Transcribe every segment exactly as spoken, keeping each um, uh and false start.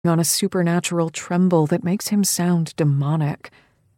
on a supernatural tremble that makes him sound demonic.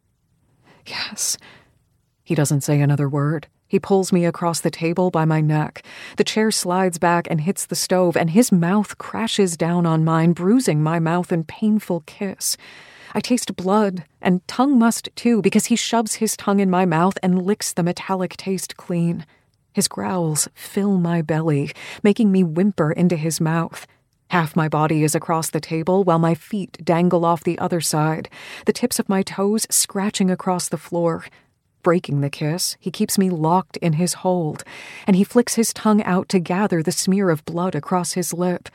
Yes. He doesn't say another word. He pulls me across the table by my neck. The chair slides back and hits the stove, and his mouth crashes down on mine, bruising my mouth in painful kiss. I taste blood, and Tongue must too, because he shoves his tongue in my mouth and licks the metallic taste clean. His growls fill my belly, making me whimper into his mouth. Half my body is across the table, while my feet dangle off the other side, the tips of my toes scratching across the floor. Breaking the kiss, he keeps me locked in his hold, and he flicks his tongue out to gather the smear of blood across his lip.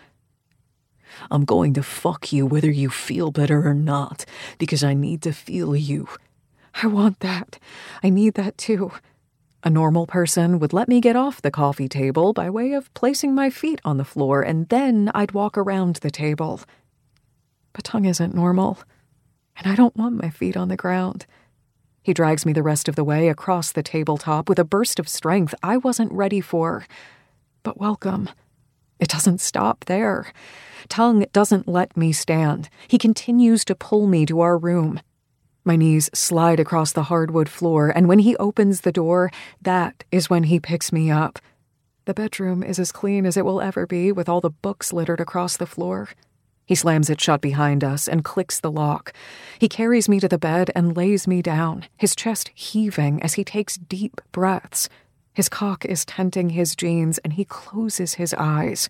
I'm going to fuck you whether you feel better or not, because I need to feel you. I want that. I need that too. A normal person would let me get off the coffee table by way of placing my feet on the floor, and then I'd walk around the table. But Tongue isn't normal, and I don't want my feet on the ground. He drags me the rest of the way across the tabletop with a burst of strength I wasn't ready for. But welcome. It doesn't stop there. Tongue doesn't let me stand. He continues to pull me to our room. My knees slide across the hardwood floor, and when he opens the door, that is when he picks me up. The bedroom is as clean as it will ever be, with all the books littered across the floor. He slams it shut behind us and clicks the lock. He carries me to the bed and lays me down, his chest heaving as he takes deep breaths. His cock is tenting his jeans, and he closes his eyes.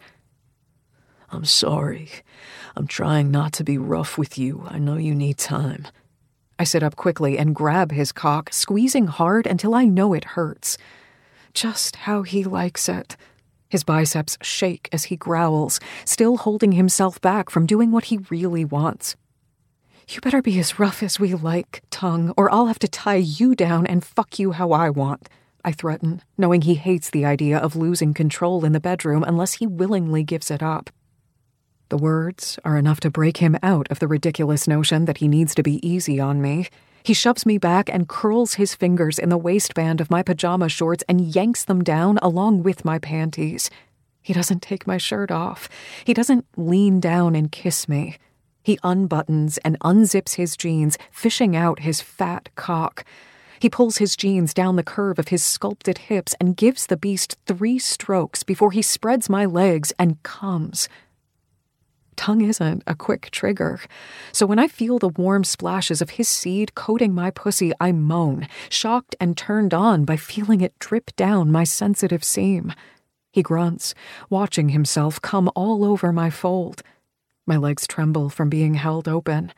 I'm sorry. I'm trying not to be rough with you. I know you need time. I sit up quickly and grab his cock, squeezing hard until I know it hurts. Just how he likes it. His biceps shake as he growls, still holding himself back from doing what he really wants. You better be as rough as we like, Tongue, or I'll have to tie you down and fuck you how I want, I threaten, knowing he hates the idea of losing control in the bedroom unless he willingly gives it up. The words are enough to break him out of the ridiculous notion that he needs to be easy on me. He shoves me back and curls his fingers in the waistband of my pajama shorts and yanks them down along with my panties. He doesn't take my shirt off. He doesn't lean down and kiss me. He unbuttons and unzips his jeans, fishing out his fat cock. He pulls his jeans down the curve of his sculpted hips and gives the beast three strokes before he spreads my legs and comes. Tongue isn't a quick trigger, so when I feel the warm splashes of his seed coating my pussy, I moan, shocked and turned on by feeling it drip down my sensitive seam. He grunts, watching himself come all over my fold. My legs tremble from being held open.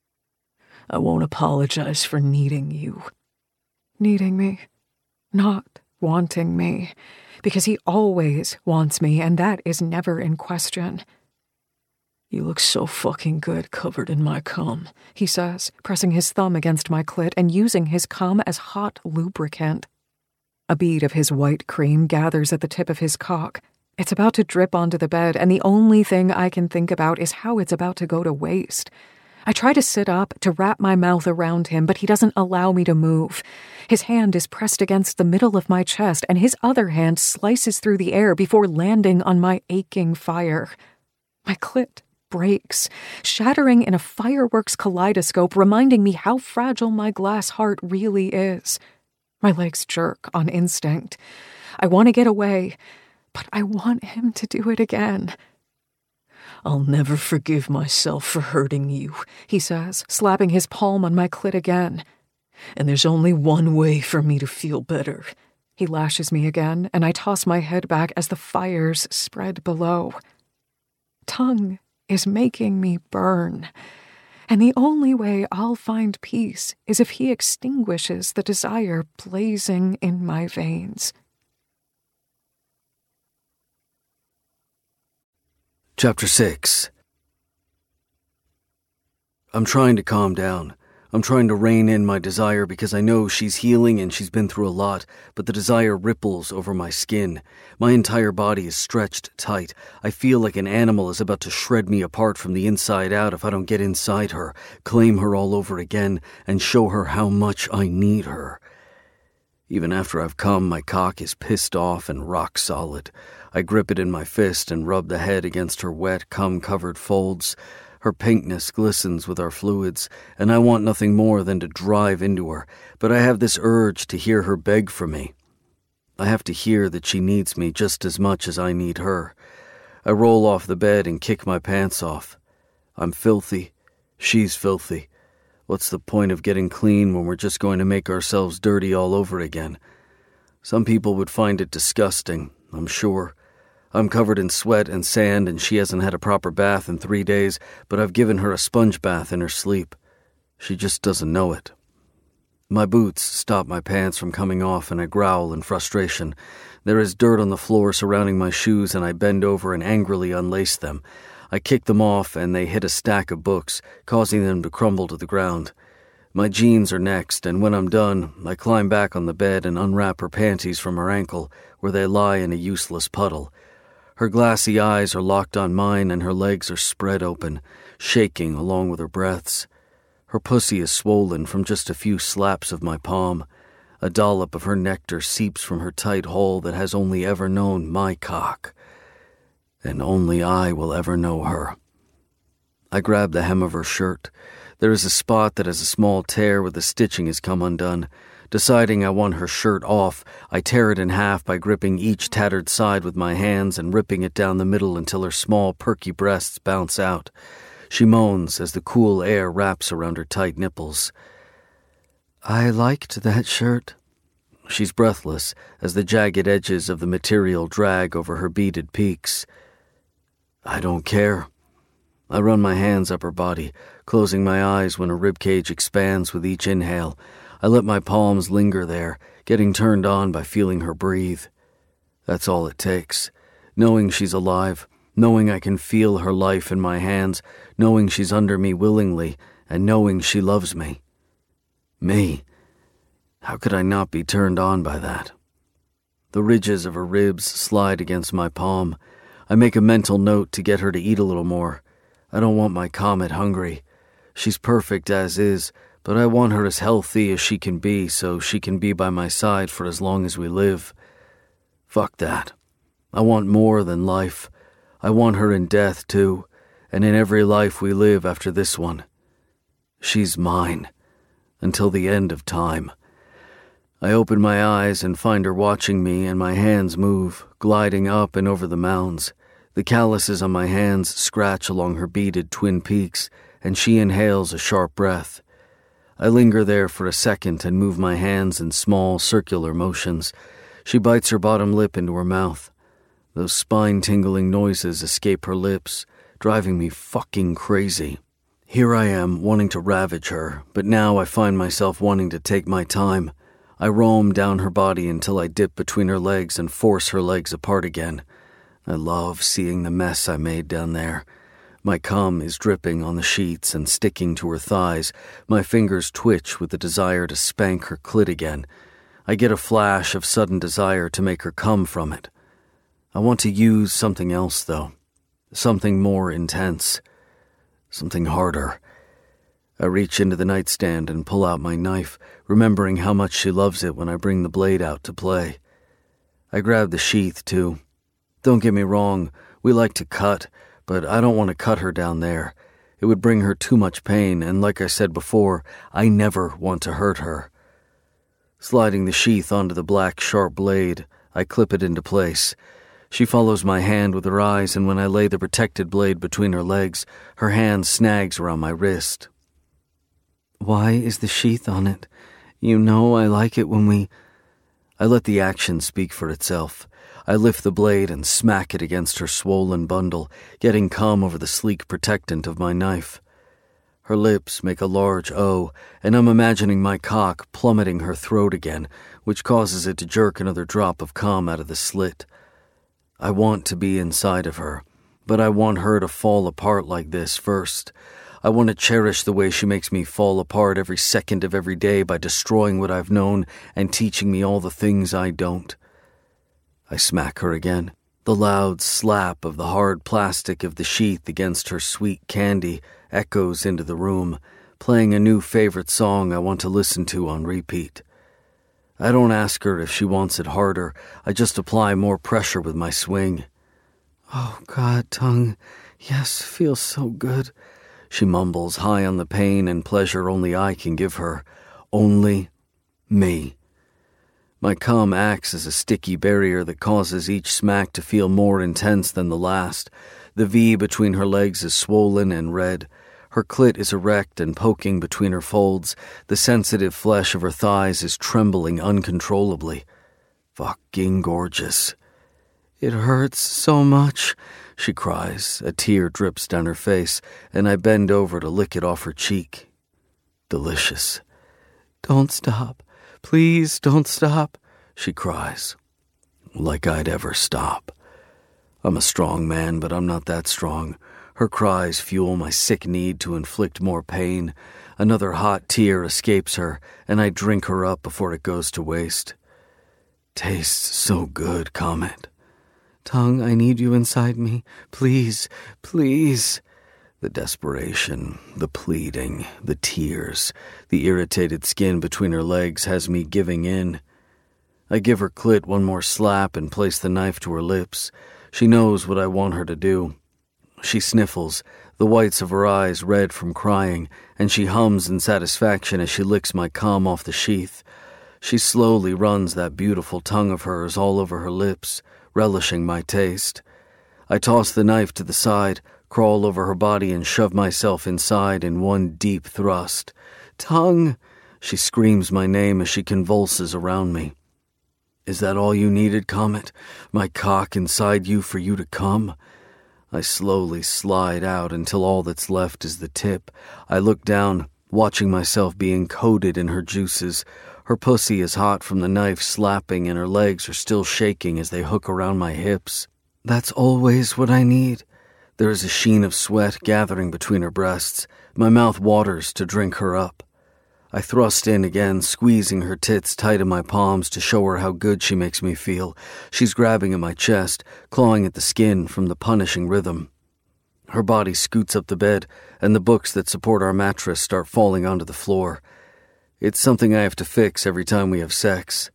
I won't apologize for needing you. Needing me? Not wanting me, because he always wants me, and that is never in question. You look so fucking good covered in my cum, he says, pressing his thumb against my clit and using his cum as hot lubricant. A bead of his white cream gathers at the tip of his cock. It's about to drip onto the bed, and the only thing I can think about is how it's about to go to waste. I try to sit up to wrap my mouth around him, but he doesn't allow me to move. His hand is pressed against the middle of my chest, and his other hand slices through the air before landing on my aching fire. My clit breaks, shattering in a fireworks kaleidoscope, reminding me how fragile my glass heart really is. My legs jerk on instinct. I want to get away, but I want him to do it again. I'll never forgive myself for hurting you, he says, slapping his palm on my clit again. And there's only one way for me to feel better. He lashes me again, and I toss my head back as the fires spread below. Tongue is making me burn, and the only way I'll find peace is if he extinguishes the desire blazing in my veins. Chapter six. I'm trying to calm down. I'm trying to rein in my desire because I know she's healing and she's been through a lot, but the desire ripples over my skin. My entire body is stretched tight. I feel like an animal is about to shred me apart from the inside out if I don't get inside her, claim her all over again, and show her how much I need her. Even after I've come, my cock is pissed off and rock solid. I grip it in my fist and rub the head against her wet, cum-covered folds. Her pinkness glistens with our fluids, and I want nothing more than to drive into her, but I have this urge to hear her beg for me. I have to hear that she needs me just as much as I need her. I roll off the bed and kick my pants off. I'm filthy. She's filthy. What's the point of getting clean when we're just going to make ourselves dirty all over again? Some people would find it disgusting, I'm sure. I'm covered in sweat and sand, and she hasn't had a proper bath in three days, but I've given her a sponge bath in her sleep. She just doesn't know it. My boots stop my pants from coming off, and I growl in frustration. There is dirt on the floor surrounding my shoes, and I bend over and angrily unlace them. I kick them off, and they hit a stack of books, causing them to crumble to the ground. My jeans are next, and when I'm done, I climb back on the bed and unwrap her panties from her ankle, where they lie in a useless puddle. Her glassy eyes are locked on mine, and her legs are spread open, shaking along with her breaths. Her pussy is swollen from just a few slaps of my palm. A dollop of her nectar seeps from her tight hole that has only ever known my cock. And only I will ever know her. I grab the hem of her shirt. There is a spot that has a small tear where the stitching has come undone. Deciding I want her shirt off, I tear it in half by gripping each tattered side with my hands and ripping it down the middle until her small, perky breasts bounce out. She moans as the cool air wraps around her tight nipples. I liked that shirt. She's breathless as the jagged edges of the material drag over her beaded peaks. I don't care. I run my hands up her body, closing my eyes when her ribcage expands with each inhale. I let my palms linger there, getting turned on by feeling her breathe. That's all it takes. Knowing she's alive, knowing I can feel her life in my hands, knowing she's under me willingly, and knowing she loves me. Me. How could I not be turned on by that? The ridges of her ribs slide against my palm. I make a mental note to get her to eat a little more. I don't want my comet hungry. She's perfect as is, but I want her as healthy as she can be so she can be by my side for as long as we live. Fuck that. I want more than life. I want her in death, too, and in every life we live after this one. She's mine, until the end of time. I open my eyes and find her watching me, and my hands move, gliding up and over the mounds. The calluses on my hands scratch along her beaded twin peaks, and she inhales a sharp breath. I linger there for a second and move my hands in small, circular motions. She bites her bottom lip into her mouth. Those spine-tingling noises escape her lips, driving me fucking crazy. Here I am, wanting to ravage her, but now I find myself wanting to take my time. I roam down her body until I dip between her legs and force her legs apart again. I love seeing the mess I made down there. My cum is dripping on the sheets and sticking to her thighs. My fingers twitch with the desire to spank her clit again. I get a flash of sudden desire to make her come from it. I want to use something else, though. Something more intense. Something harder. I reach into the nightstand and pull out my knife, remembering how much she loves it when I bring the blade out to play. I grab the sheath, too. Don't get me wrong, we like to cut, but I don't want to cut her down there. It would bring her too much pain, and like I said before, I never want to hurt her. Sliding the sheath onto the black, sharp blade, I clip it into place. She follows my hand with her eyes, and when I lay the protected blade between her legs, her hand snags around my wrist. Why is the sheath on it? You know I like it when we... I let the action speak for itself. I lift the blade and smack it against her swollen bundle, getting cum over the sleek protectant of my knife. Her lips make a large O, and I'm imagining my cock plummeting her throat again, which causes it to jerk another drop of cum out of the slit. I want to be inside of her, but I want her to fall apart like this first. I want to cherish the way she makes me fall apart every second of every day by destroying what I've known and teaching me all the things I don't. I smack her again. The loud slap of the hard plastic of the sheath against her sweet candy echoes into the room, playing a new favorite song I want to listen to on repeat. I don't ask her if she wants it harder. I just apply more pressure with my swing. Oh, God, tongue. Yes, feels so good. she mumbles, high on the pain and pleasure only I can give her. Only me. My cum acts as a sticky barrier that causes each smack to feel more intense than the last. The V between her legs is swollen and red. Her clit is erect and poking between her folds. The sensitive flesh of her thighs is trembling uncontrollably. Fucking gorgeous. It hurts so much, she cries. A tear drips down her face, and I bend over to lick it off her cheek. Delicious. Don't stop. Please don't stop, she cries. Like I'd ever stop. I'm a strong man, but I'm not that strong. Her cries fuel my sick need to inflict more pain. Another hot tear escapes her, and I drink her up before it goes to waste. Tastes so good, Comet. Tongue, I need you inside me. Please, please. The desperation, the pleading, the tears, the irritated skin between her legs has me giving in. I give her clit one more slap and place the knife to her lips. She knows what I want her to do. She sniffles, the whites of her eyes red from crying, and she hums in satisfaction as she licks my cum off the sheath. She slowly runs that beautiful tongue of hers all over her lips, relishing my taste. I toss the knife to the side, crawl over her body and shove myself inside in one deep thrust. Tongue! She screams my name as she convulses around me. Is that all you needed, Comet? My cock inside you for you to come? I slowly slide out until all that's left is the tip. I look down, watching myself being coated in her juices. Her pussy is hot from the knife slapping and her legs are still shaking as they hook around my hips. That's always what I need. There is a sheen of sweat gathering between her breasts. My mouth waters to drink her up. I thrust in again, squeezing her tits tight in my palms to show her how good she makes me feel. She's grabbing at my chest, clawing at the skin from the punishing rhythm. Her body scoots up the bed, and the books that support our mattress start falling onto the floor. It's something I have to fix every time we have sex.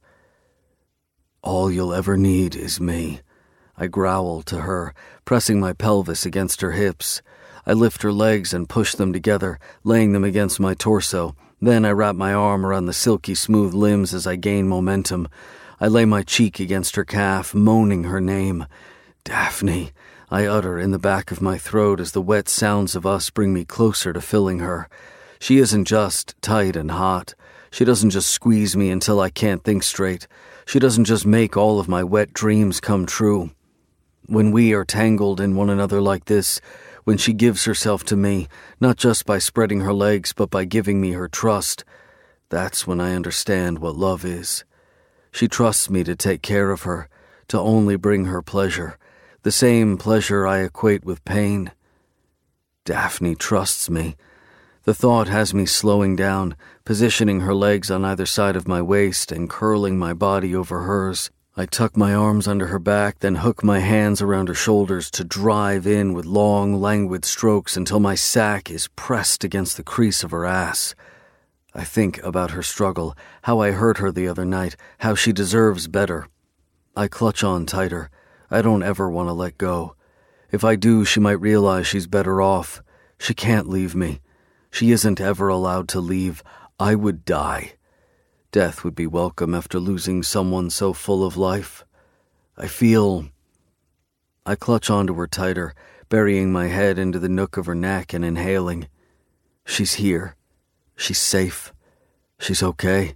All you'll ever need is me. I growl to her, pressing my pelvis against her hips. I lift her legs and push them together, laying them against my torso. Then I wrap my arm around the silky smooth limbs as I gain momentum. I lay my cheek against her calf, moaning her name. Daphne, I utter in the back of my throat as the wet sounds of us bring me closer to filling her. She isn't just tight and hot. She doesn't just squeeze me until I can't think straight. She doesn't just make all of my wet dreams come true. When we are tangled in one another like this, when she gives herself to me, not just by spreading her legs, but by giving me her trust, that's when I understand what love is. She trusts me to take care of her, to only bring her pleasure, the same pleasure I equate with pain. Daphne trusts me. The thought has me slowing down, positioning her legs on either side of my waist and curling my body over hers. I tuck my arms under her back, then hook my hands around her shoulders to drive in with long, languid strokes until my sack is pressed against the crease of her ass. I think about her struggle, how I hurt her the other night, how she deserves better. I clutch on tighter. I don't ever want to let go. If I do, she might realize she's better off. She can't leave me. She isn't ever allowed to leave. I would die. Death would be welcome after losing someone so full of life. I feel... I clutch onto her tighter, burying my head into the nook of her neck and inhaling. She's here. She's safe. She's okay.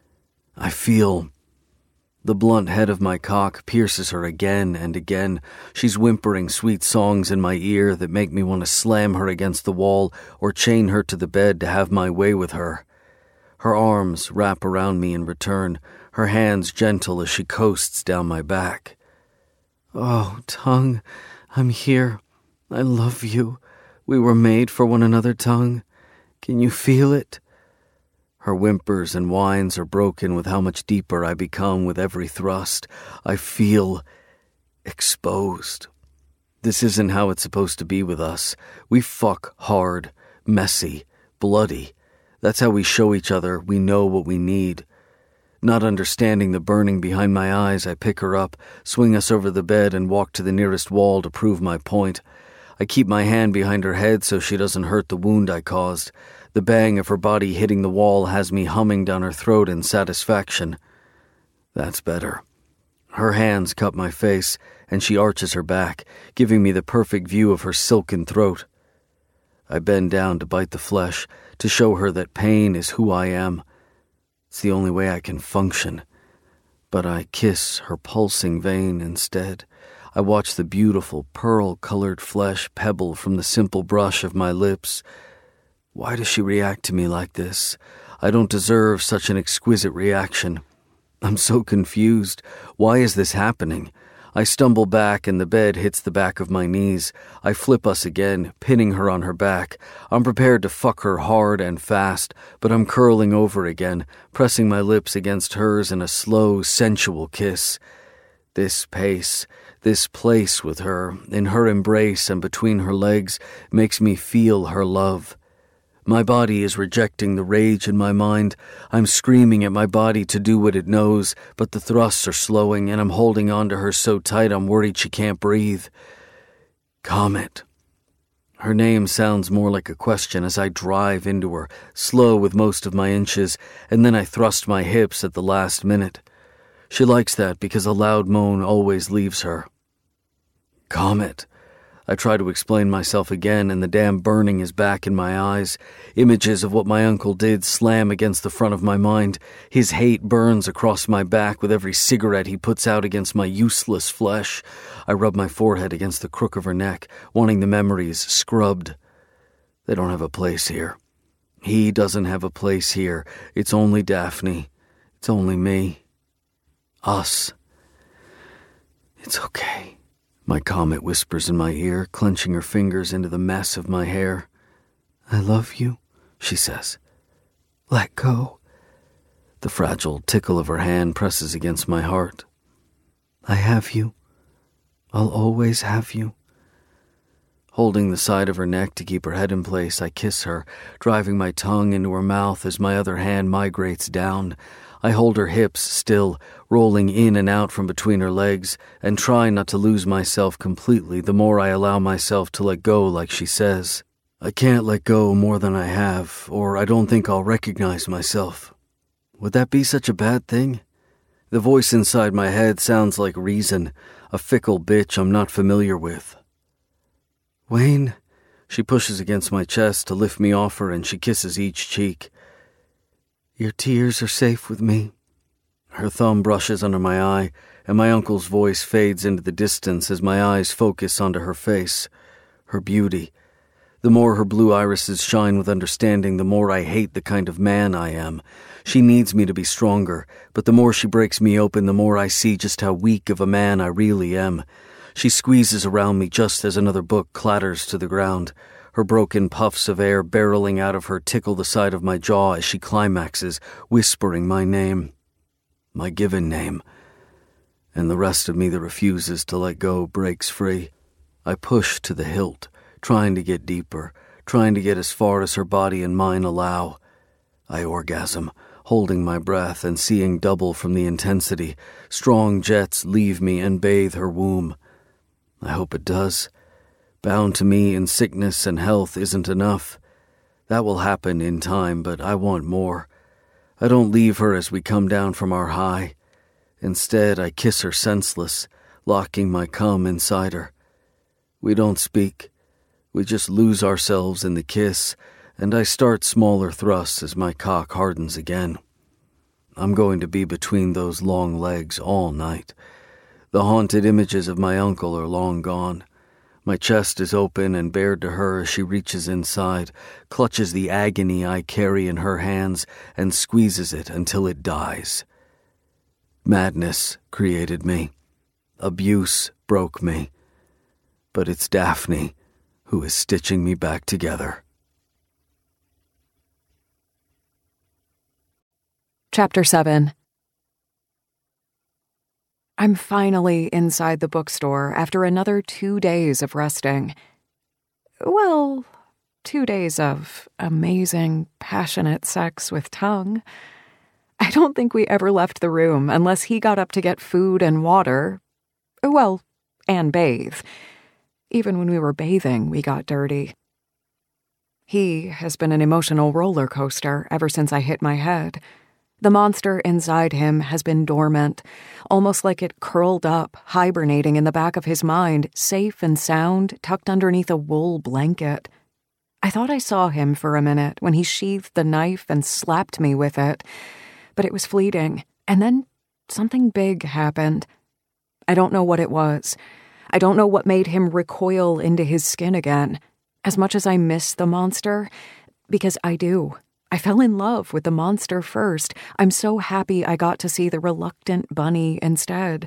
I feel... The blunt head of my cock pierces her again and again. She's whimpering sweet songs in my ear that make me want to slam her against the wall or chain her to the bed to have my way with her. Her arms wrap around me in return, her hands gentle as she coasts down my back. Oh, tongue, I'm here. I love you. We were made for one another, tongue. Can you feel it? Her whimpers and whines are broken with how much deeper I become with every thrust. I feel exposed. This isn't how it's supposed to be with us. We fuck hard, messy, bloody. That's how we show each other we know what we need. Not understanding the burning behind my eyes, I pick her up, swing us over the bed, and walk to the nearest wall to prove my point. I keep my hand behind her head so she doesn't hurt the wound I caused. The bang of her body hitting the wall has me humming down her throat in satisfaction. That's better. Her hands cup my face, and she arches her back, giving me the perfect view of her silken throat. I bend down to bite the flesh, to show her that pain is who I am. It's the only way I can function. But I kiss her pulsing vein instead. I watch the beautiful pearl-colored flesh pebble from the simple brush of my lips. Why does she react to me like this? I don't deserve such an exquisite reaction. I'm so confused. Why is this happening? I stumble back and the bed hits the back of my knees. I flip us again, pinning her on her back. I'm prepared to fuck her hard and fast, but I'm curling over again, pressing my lips against hers in a slow, sensual kiss. This pace, this place with her, in her embrace and between her legs, makes me feel her love. My body is rejecting the rage in my mind. I'm screaming at my body to do what it knows, but the thrusts are slowing, and I'm holding on to her so tight I'm worried she can't breathe. Comet. Her name sounds more like a question as I drive into her, slow with most of my inches, and then I thrust my hips at the last minute. She likes that because a loud moan always leaves her. Comet. I try to explain myself again, and the damn burning is back in my eyes. Images of what my uncle did slam against the front of my mind. His hate burns across my back with every cigarette he puts out against my useless flesh. I rub my forehead against the crook of her neck, wanting the memories scrubbed. They don't have a place here. He doesn't have a place here. It's only Daphne. It's only me. Us. It's okay. My Comet whispers in my ear, clenching her fingers into the mess of my hair. I love you, she says. Let go. The fragile tickle of her hand presses against my heart. I have you. I'll always have you. Holding the side of her neck to keep her head in place, I kiss her, driving my tongue into her mouth as my other hand migrates down. I hold her hips still, rolling in and out from between her legs, and try not to lose myself completely the more I allow myself to let go like she says. I can't let go more than I have, or I don't think I'll recognize myself. Would that be such a bad thing? The voice inside my head sounds like reason, a fickle bitch I'm not familiar with. Wayne, she pushes against my chest to lift me off her, and she kisses each cheek. Your tears are safe with me. Her thumb brushes under my eye, and my uncle's voice fades into the distance as my eyes focus onto her face, her beauty. The more her blue irises shine with understanding, the more I hate the kind of man I am. She needs me to be stronger, but the more she breaks me open, the more I see just how weak of a man I really am. She squeezes around me just as another book clatters to the ground. Her broken puffs of air barreling out of her tickle the side of my jaw as she climaxes, whispering my name. My given name. And the rest of me that refuses to let go breaks free. I push to the hilt, trying to get deeper, trying to get as far as her body and mine allow. I orgasm, holding my breath and seeing double from the intensity. Strong jets leave me and bathe her womb. I hope it does. Bound to me in sickness and health isn't enough. That will happen in time, but I want more. I don't leave her as we come down from our high. Instead, I kiss her senseless, locking my cum inside her. We don't speak. We just lose ourselves in the kiss, and I start smaller thrusts as my cock hardens again. I'm going to be between those long legs all night. The haunted images of my uncle are long gone. My chest is open and bared to her as she reaches inside, clutches the agony I carry in her hands, and squeezes it until it dies. Madness created me. Abuse broke me. But it's Daphne who is stitching me back together. Chapter seven. I'm finally inside the bookstore after another two days of resting. Well, two days of amazing, passionate sex with Tongue. I don't think we ever left the room unless he got up to get food and water. Well, and bathe. Even when we were bathing, we got dirty. He has been an emotional roller coaster ever since I hit my head. The monster inside him has been dormant, almost like it curled up, hibernating in the back of his mind, safe and sound, tucked underneath a wool blanket. I thought I saw him for a minute when he sheathed the knife and slapped me with it, but it was fleeting, and then something big happened. I don't know what it was. I don't know what made him recoil into his skin again. As much as I miss the monster, because I do. I fell in love with the monster first. I'm so happy I got to see the reluctant bunny instead.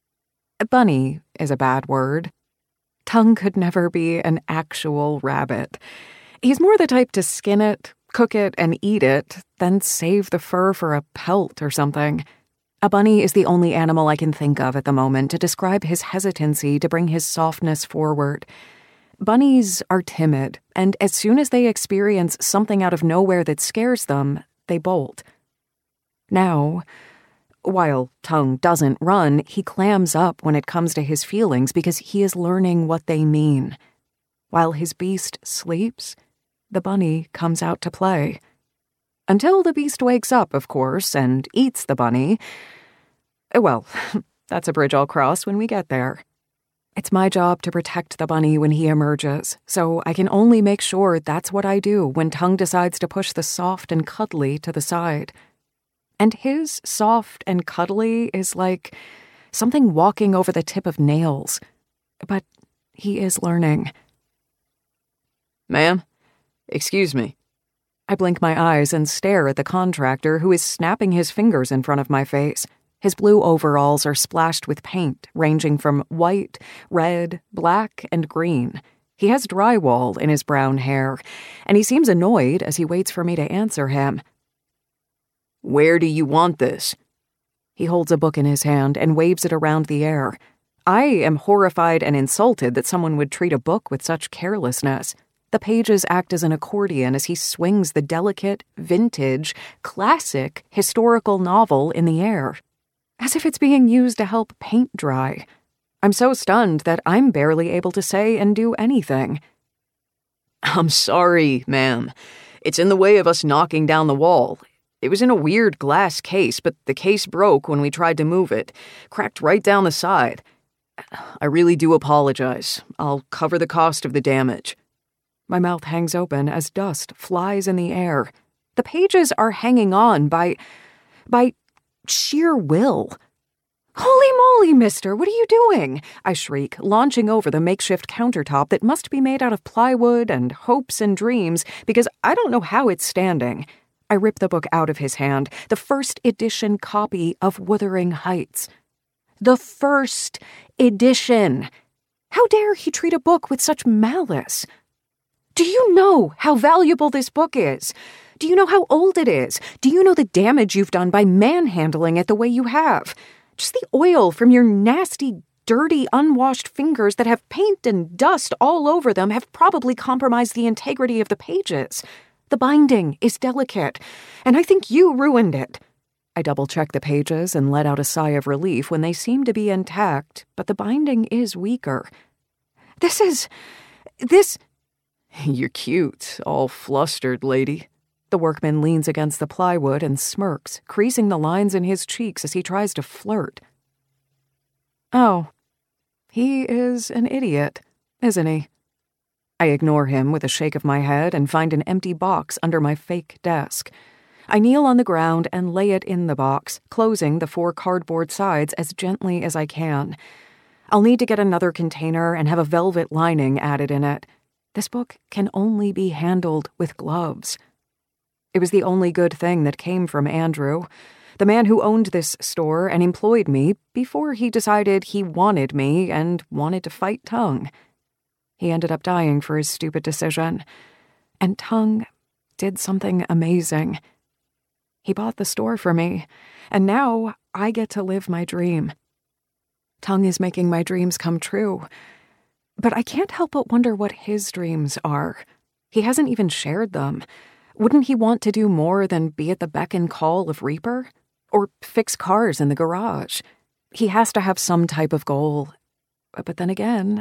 Bunny is a bad word. Tongue could never be an actual rabbit. He's more the type to skin it, cook it, and eat it, then save the fur for a pelt or something. A bunny is the only animal I can think of at the moment to describe his hesitancy to bring his softness forward. Bunnies are timid, and as soon as they experience something out of nowhere that scares them, they bolt. Now, while Tongue doesn't run, he clams up when it comes to his feelings because he is learning what they mean. While his beast sleeps, the bunny comes out to play. Until the beast wakes up, of course, and eats the bunny. Well, that's a bridge I'll cross when we get there. It's my job to protect the bunny when he emerges, so I can only make sure that's what I do when Tongue decides to push the soft and cuddly to the side. And his soft and cuddly is like something walking over the tip of nails. But he is learning. Ma'am? Excuse me. I blink my eyes and stare at the contractor who is snapping his fingers in front of my face. His blue overalls are splashed with paint, ranging from white, red, black, and green. He has drywall in his brown hair, and he seems annoyed as he waits for me to answer him. Where do you want this? He holds a book in his hand and waves it around the air. I am horrified and insulted that someone would treat a book with such carelessness. The pages act as an accordion as he swings the delicate, vintage, classic, historical novel in the air, as if it's being used to help paint dry. I'm so stunned that I'm barely able to say and do anything. I'm sorry, ma'am. It's in the way of us knocking down the wall. It was in a weird glass case, but the case broke when we tried to move it, cracked right down the side. I really do apologize. I'll cover the cost of the damage. My mouth hangs open as dust flies in the air. The pages are hanging on by... by... sheer will. Holy moly, mister, what are you doing? I shriek, launching over the makeshift countertop that must be made out of plywood and hopes and dreams because I don't know how it's standing. I rip the book out of his hand, the first edition copy of Wuthering Heights. The first edition! How dare he treat a book with such malice? Do you know how valuable this book is? Do you know how old it is? Do you know the damage you've done by manhandling it the way you have? Just the oil from your nasty, dirty, unwashed fingers that have paint and dust all over them have probably compromised the integrity of the pages. The binding is delicate, and I think you ruined it. I double-check the pages and let out a sigh of relief when they seem to be intact, but the binding is weaker. This is... this... You're cute, all flustered, lady. The workman leans against the plywood and smirks, creasing the lines in his cheeks as he tries to flirt. Oh, he is an idiot, isn't he? I ignore him with a shake of my head and find an empty box under my fake desk. I kneel on the ground and lay it in the box, closing the four cardboard sides as gently as I can. I'll need to get another container and have a velvet lining added in it. This book can only be handled with gloves. It was the only good thing that came from Andrew, the man who owned this store and employed me before he decided he wanted me and wanted to fight Tongue. He ended up dying for his stupid decision, and Tongue did something amazing. He bought the store for me, and now I get to live my dream. Tongue is making my dreams come true. But I can't help but wonder what his dreams are. He hasn't even shared them. Wouldn't he want to do more than be at the beck and call of Reaper? Or fix cars in the garage? He has to have some type of goal. But then again,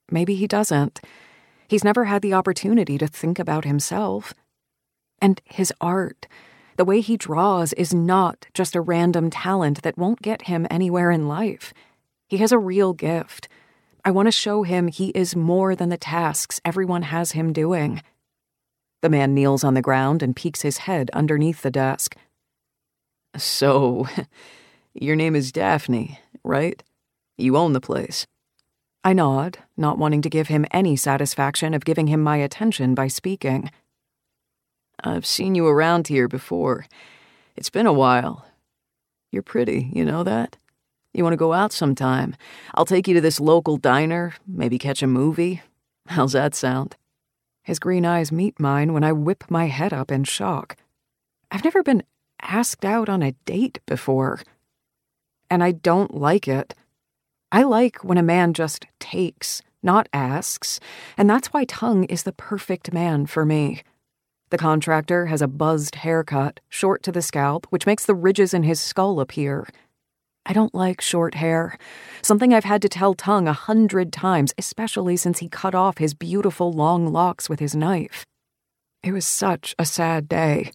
maybe he doesn't. He's never had the opportunity to think about himself. And his art, the way he draws, is not just a random talent that won't get him anywhere in life. He has a real gift. I want to show him he is more than the tasks everyone has him doing. The man kneels on the ground and peeks his head underneath the desk. So, your name is Daphne, right? You own the place. I nod, not wanting to give him any satisfaction of giving him my attention by speaking. I've seen you around here before. It's been a while. You're pretty, you know that? You want to go out sometime? I'll take you to this local diner, maybe catch a movie. How's that sound? His green eyes meet mine when I whip my head up in shock. I've never been asked out on a date before. And I don't like it. I like when a man just takes, not asks, and that's why Tung is the perfect man for me. The contractor has a buzzed haircut, short to the scalp, which makes the ridges in his skull appear. I don't like short hair, something I've had to tell Tung a hundred times, especially since he cut off his beautiful long locks with his knife. It was such a sad day.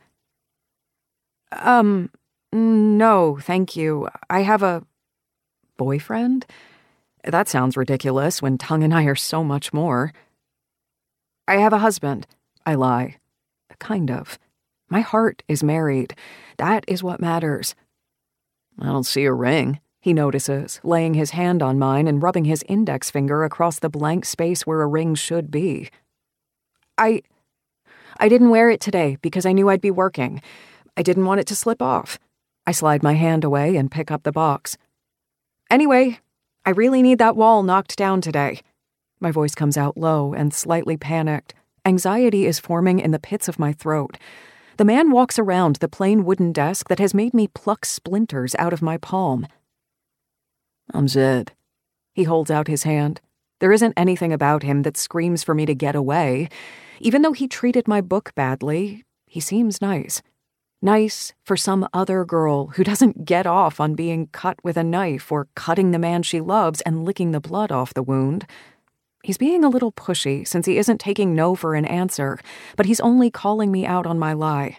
Um, no, thank you. I have a boyfriend? That sounds ridiculous when Tung and I are so much more. I have a husband. I lie. Kind of. My heart is married. That is what matters. I don't see a ring, he notices, laying his hand on mine and rubbing his index finger across the blank space where a ring should be. I... I didn't wear it today because I knew I'd be working. I didn't want it to slip off. I slide my hand away and pick up the box. Anyway, I really need that wall knocked down today. My voice comes out low and slightly panicked. Anxiety is forming in the pits of my throat. The man walks around the plain wooden desk that has made me pluck splinters out of my palm. I'm Zed. He holds out his hand. There isn't anything about him that screams for me to get away. Even though he treated my book badly, he seems nice. Nice for some other girl who doesn't get off on being cut with a knife or cutting the man she loves and licking the blood off the wound. He's being a little pushy since he isn't taking no for an answer, but he's only calling me out on my lie.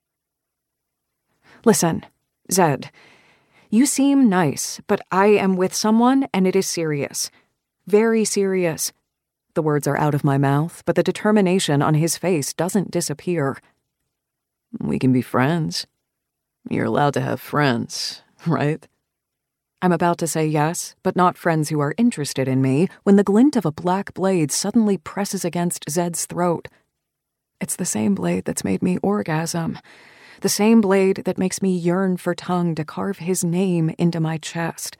Listen, Zed, you seem nice, but I am with someone and it is serious. Very serious. The words are out of my mouth, but the determination on his face doesn't disappear. We can be friends. You're allowed to have friends, right? I'm about to say yes, but not friends who are interested in me, when the glint of a black blade suddenly presses against Zed's throat. It's the same blade that's made me orgasm. The same blade that makes me yearn for Tung to carve his name into my chest.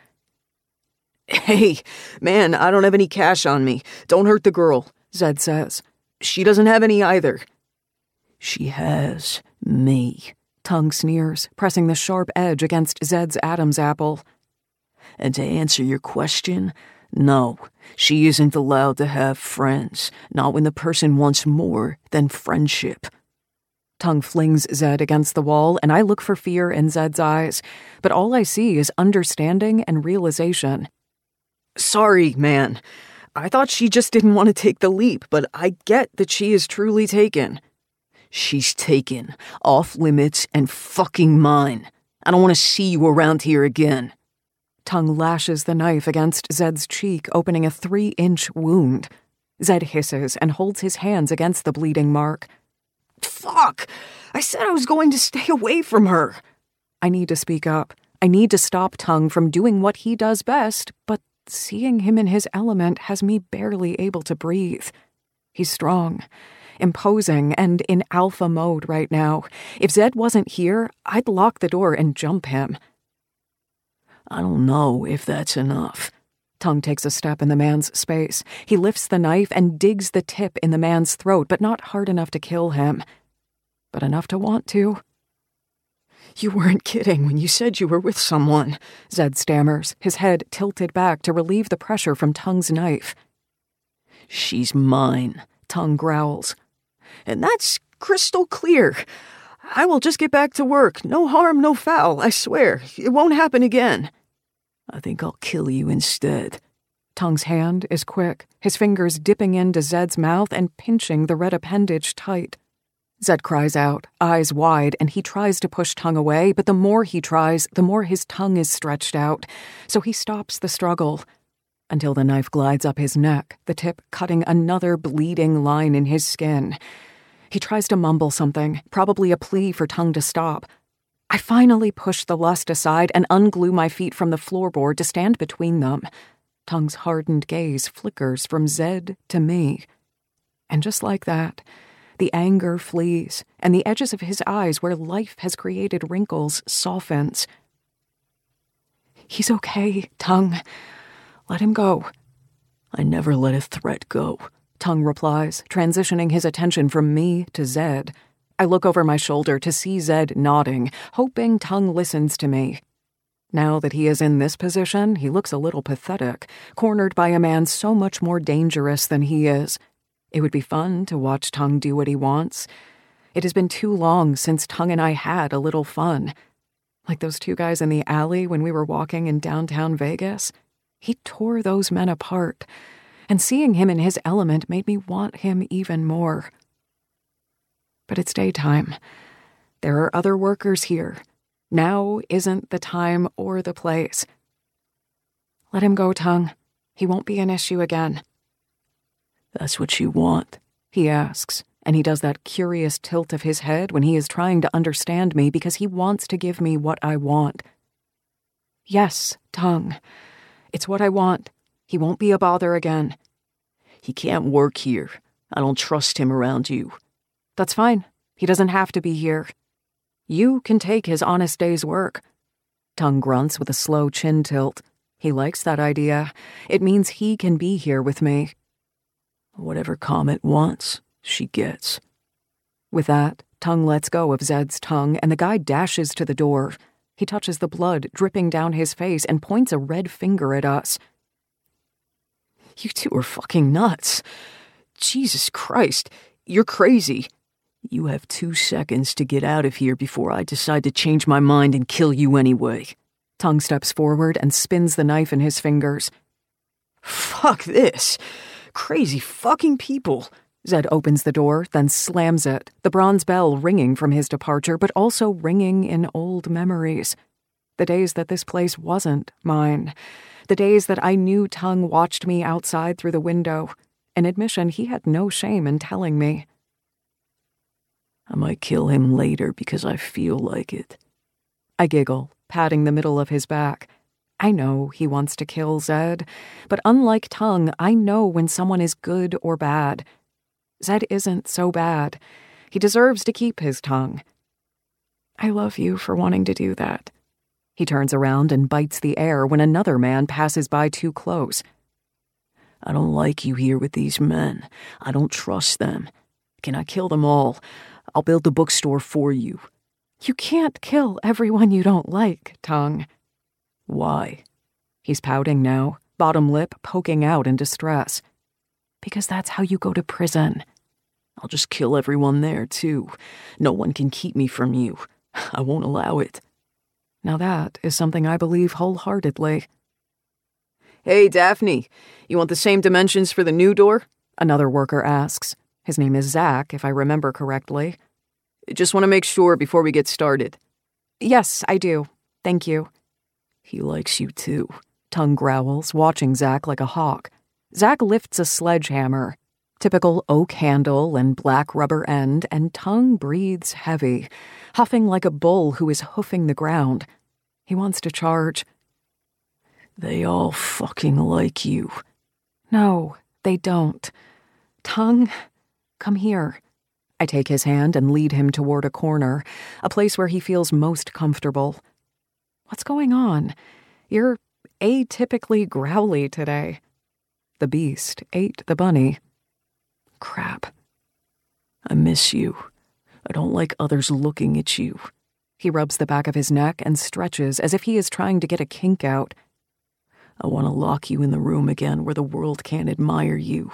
Hey, man, I don't have any cash on me. Don't hurt the girl, Zed says. She doesn't have any either. She has me, Tung sneers, pressing the sharp edge against Zed's Adam's apple. And to answer your question, no, she isn't allowed to have friends, not when the person wants more than friendship. Tung flings Zed against the wall, and I look for fear in Zed's eyes, but all I see is understanding and realization. Sorry, man. I thought she just didn't want to take the leap, but I get that she is truly taken. She's taken, off limits, and fucking mine. I don't want to see you around here again. Tung lashes the knife against Zed's cheek, opening a three-inch wound. Zed hisses and holds his hands against the bleeding mark. Fuck! I said I was going to stay away from her. I need to speak up. I need to stop Tung from doing what he does best, but seeing him in his element has me barely able to breathe. He's strong, imposing, and in alpha mode right now. If Zed wasn't here, I'd lock the door and jump him. I don't know if that's enough. Tung takes a step in the man's space. He lifts the knife and digs the tip in the man's throat, but not hard enough to kill him. But enough to want to. You weren't kidding when you said you were with someone, Zed stammers, his head tilted back to relieve the pressure from Tung's knife. She's mine, Tung growls. And that's crystal clear. I will just get back to work. No harm, no foul, I swear. It won't happen again. I think I'll kill you instead. Tongue's hand is quick, his fingers dipping into Zed's mouth and pinching the red appendage tight. Zed cries out, eyes wide, and he tries to push Tongue away, but the more he tries, the more his tongue is stretched out, so he stops the struggle, until the knife glides up his neck, the tip cutting another bleeding line in his skin. He tries to mumble something, probably a plea for Tongue to stop. I finally push the lust aside and unglue my feet from the floorboard to stand between them. Tongue's hardened gaze flickers from Zed to me. And just like that, the anger flees, and the edges of his eyes where life has created wrinkles softens. He's okay, Tongue. Let him go. I never let a threat go, Tongue replies, transitioning his attention from me to Zed. I look over my shoulder to see Zed nodding, hoping Tongue listens to me. Now that he is in this position, he looks a little pathetic, cornered by a man so much more dangerous than he is. It would be fun to watch Tongue do what he wants. It has been too long since Tongue and I had a little fun. Like those two guys in the alley when we were walking in downtown Vegas. He tore those men apart, and seeing him in his element made me want him even more. But it's daytime. There are other workers here. Now isn't the time or the place. Let him go, Tongue. He won't be an issue again. That's what you want, he asks, and he does that curious tilt of his head when he is trying to understand me because he wants to give me what I want. Yes, Tongue. It's what I want. He won't be a bother again. He can't work here. I don't trust him around you. That's fine. He doesn't have to be here. You can take his honest day's work. Tongue grunts with a slow chin tilt. He likes that idea. It means he can be here with me. Whatever Comet wants, she gets. With that, Tongue lets go of Zed's tongue, and the guy dashes to the door. He touches the blood dripping down his face and points a red finger at us. You two are fucking nuts. Jesus Christ, you're crazy. You have two seconds to get out of here before I decide to change my mind and kill you anyway. Tongue steps forward and spins the knife in his fingers. Fuck this. Crazy fucking people. Zed opens the door, then slams it, the bronze bell ringing from his departure, but also ringing in old memories. The days that this place wasn't mine. The days that I knew Tongue watched me outside through the window, an admission he had no shame in telling me. I might kill him later because I feel like it. I giggle, patting the middle of his back. I know he wants to kill Zed, but unlike Tongue, I know when someone is good or bad. Zed isn't so bad. He deserves to keep his tongue. I love you for wanting to do that. He turns around and bites the air when another man passes by too close. I don't like you here with these men. I don't trust them. Can I kill them all? I'll build the bookstore for you. You can't kill everyone you don't like, Tongue. Why? He's pouting now, bottom lip poking out in distress. Because that's how you go to prison. I'll just kill everyone there, too. No one can keep me from you. I won't allow it. Now that is something I believe wholeheartedly. Hey, Daphne, you want the same dimensions for the new door? Another worker asks. His name is Zach, if I remember correctly. Just want to make sure before we get started. Yes, I do. Thank you. He likes you too, Tongue growls, watching Zach like a hawk. Zach lifts a sledgehammer. Typical oak handle and black rubber end, and Tongue breathes heavy, huffing like a bull who is hoofing the ground. He wants to charge. They all fucking like you. No, they don't. Tongue, come here. I take his hand and lead him toward a corner, a place where he feels most comfortable. What's going on? You're atypically growly today. The beast ate the bunny. Crap. I miss you. I don't like others looking at you. He rubs the back of his neck and stretches as if he is trying to get a kink out. I want to lock you in the room again where the world can't admire you.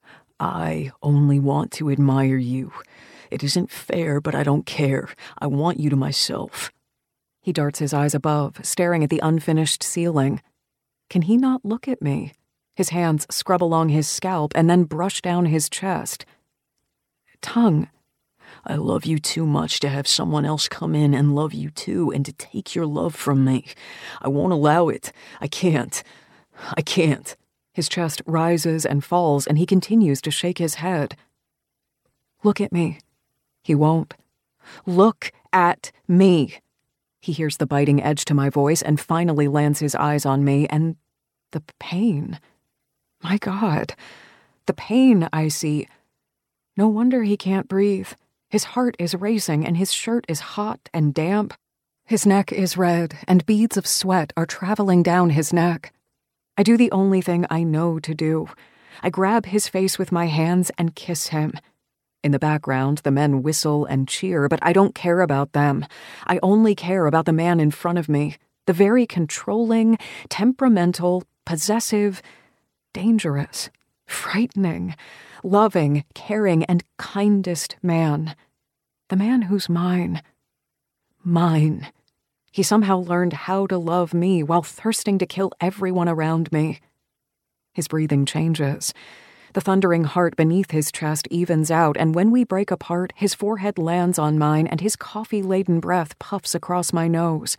I only want to admire you. It isn't fair, but I don't care. I want you to myself. He darts his eyes above, staring at the unfinished ceiling. Can he not look at me? His hands scrub along his scalp and then brush down his chest. Tongue. I love you too much to have someone else come in and love you too and to take your love from me. I won't allow it. I can't. I can't. His chest rises and falls, and he continues to shake his head. Look at me. He won't. Look at me. He hears the biting edge to my voice and finally lands his eyes on me, and the pain. My God. The pain I see. No wonder he can't breathe. His heart is racing, and his shirt is hot and damp. His neck is red, and beads of sweat are traveling down his neck. I do the only thing I know to do. I grab his face with my hands and kiss him. In the background, the men whistle and cheer, but I don't care about them. I only care about the man in front of me, the very controlling, temperamental, possessive, dangerous, frightening, loving, caring, and kindest man. The man who's mine. Mine. He somehow learned how to love me while thirsting to kill everyone around me. His breathing changes. The thundering heart beneath his chest evens out, and when we break apart, his forehead lands on mine, and his coffee-laden breath puffs across my nose.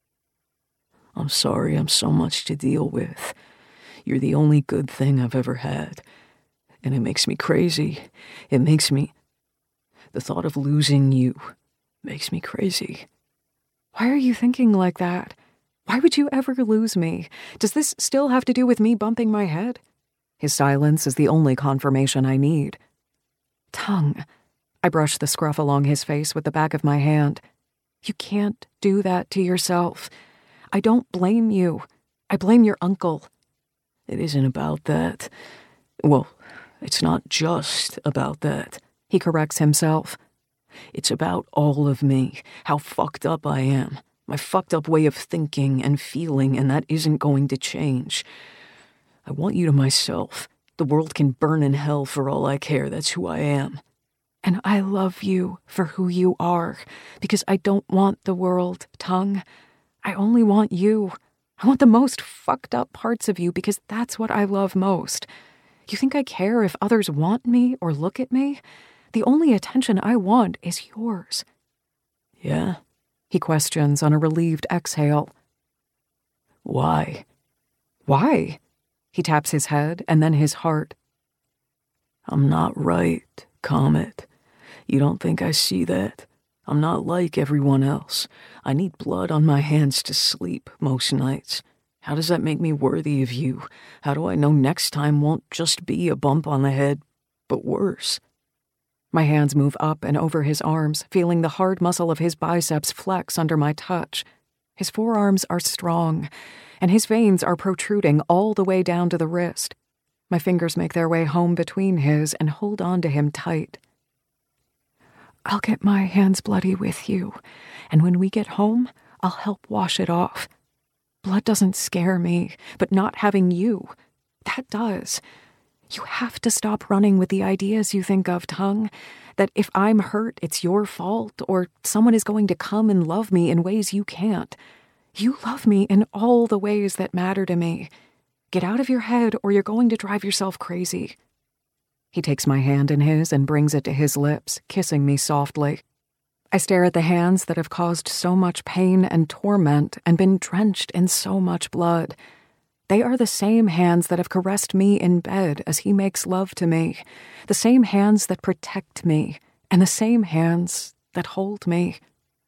I'm sorry I'm so much to deal with. You're the only good thing I've ever had. And it makes me crazy. It makes me... The thought of losing you makes me crazy. Why are you thinking like that? Why would you ever lose me? Does this still have to do with me bumping my head? His silence is the only confirmation I need. Tongue. I brush the scruff along his face with the back of my hand. You can't do that to yourself. I don't blame you. I blame your uncle. It isn't about that. Well, it's not just about that. He corrects himself. It's about all of me, how fucked up I am, my fucked up way of thinking and feeling, and that isn't going to change. I want you to myself. The world can burn in hell for all I care. That's who I am. And I love you for who you are, because I don't want the world, Tongue. I only want you. I want the most fucked up parts of you because that's what I love most. You think I care if others want me or look at me? The only attention I want is yours. Yeah? He questions on a relieved exhale. Why? Why? He taps his head and then his heart. I'm not right, Comet. You don't think I see that? I'm not like everyone else. I need blood on my hands to sleep most nights. How does that make me worthy of you? How do I know next time won't just be a bump on the head, but worse? My hands move up and over his arms, feeling the hard muscle of his biceps flex under my touch. His forearms are strong, and his veins are protruding all the way down to the wrist. My fingers make their way home between his and hold on to him tight. I'll get my hands bloody with you, and when we get home, I'll help wash it off. Blood doesn't scare me, but not having you, that does. You have to stop running with the ideas you think of, Tongue, that if I'm hurt, it's your fault, or someone is going to come and love me in ways you can't. You love me in all the ways that matter to me. Get out of your head, or you're going to drive yourself crazy. He takes my hand in his and brings it to his lips, kissing me softly. I stare at the hands that have caused so much pain and torment and been drenched in so much blood. They are the same hands that have caressed me in bed as he makes love to me, the same hands that protect me, and the same hands that hold me.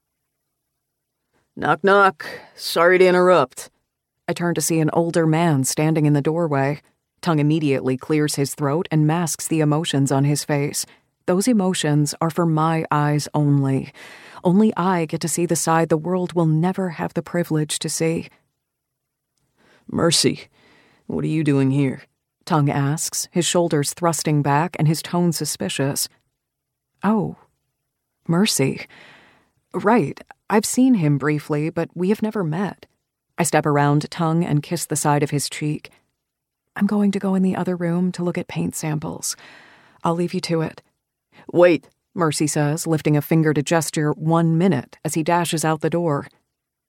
Knock, knock. Sorry to interrupt. I turn to see an older man standing in the doorway. Tongue immediately clears his throat and masks the emotions on his face. Those emotions are for my eyes only. Only I get to see the side the world will never have the privilege to see. Mercy, what are you doing here? Tongue asks, his shoulders thrusting back and his tone suspicious. Oh, Mercy. Right, I've seen him briefly, but we have never met. I step around Tongue and kiss the side of his cheek. I'm going to go in the other room to look at paint samples. I'll leave you to it. Wait, Mercy says, lifting a finger to gesture one minute as he dashes out the door.